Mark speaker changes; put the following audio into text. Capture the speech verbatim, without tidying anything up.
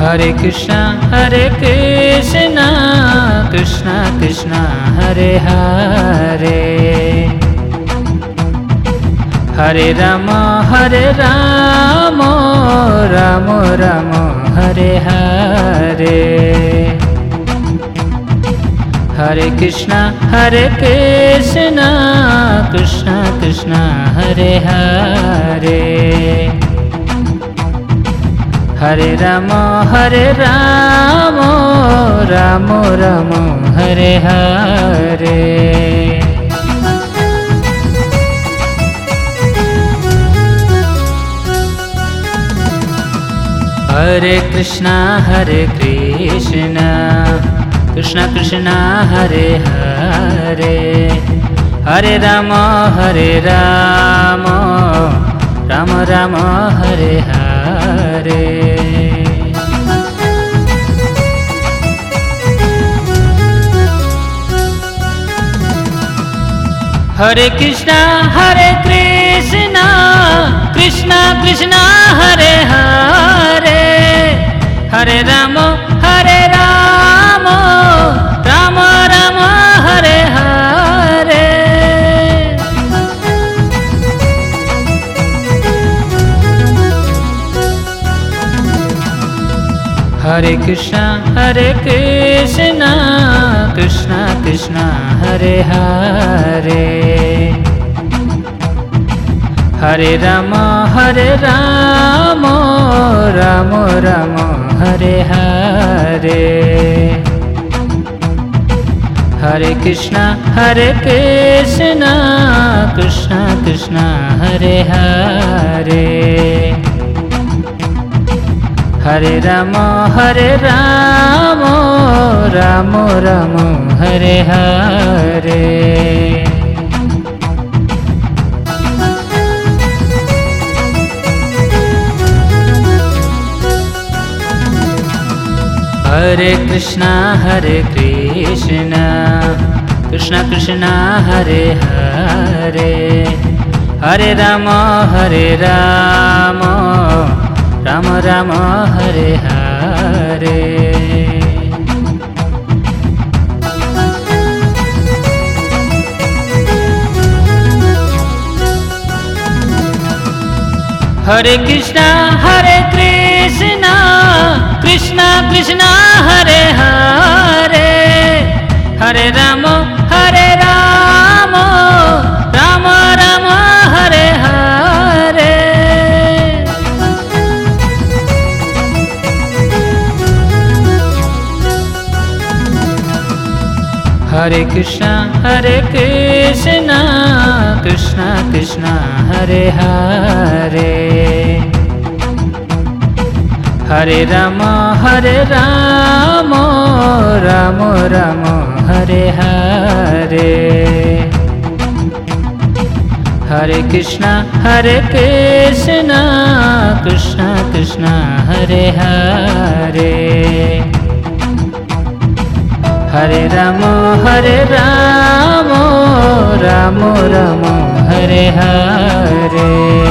Speaker 1: Hare Krishna Hare Krishna Krishna Krishna Hare Hare, Hare Ram Hare Ram Ram Ram Hare Hare, Hare Krishna Hare Krishna Krishna Krishna Hare Hare, Hare Ram Hare Ram Ram Ram Hare Hare. Hare Krishna Hare Krishna Krishna Krishna Hare Hare, Hare Ram Hare Ram Ram Ram Hare Hare, Hare Krishna Hare Krishna Krishna Krishna Hare Hare, Hare Ram Hare Ram Ram Ram Hare Hare, Hare Krishna Hare Krishna Krishna Krishna Hare Hare, Hare Ram Hare Ram Ram Ram Hare Hare, Hare Krishna Hare Krishna Krishna Krishna Hare Hare, Hare Ram Hare Ram Ram Ram Hare Hare. Hare Krishna Hare Krishna Krishna Krishna Hare Hare, Hare Ram Hare Ram Ram Ram Hare Hare, Hare Krishna Hare Krishna Krishna Krishna Hare Hare, Hare Ram Hare Ram Ram Ram Hare Hare, Hare Krishna Hare Krishna Krishna Krishna Hare Hare, Hare Ram Hare Ram Ram Ram Hare Hare, Hare Krishna Hare Krishna Krishna Krishna Hare Hare, Hare Ram Hare Ram Ram Ram Hare Hare.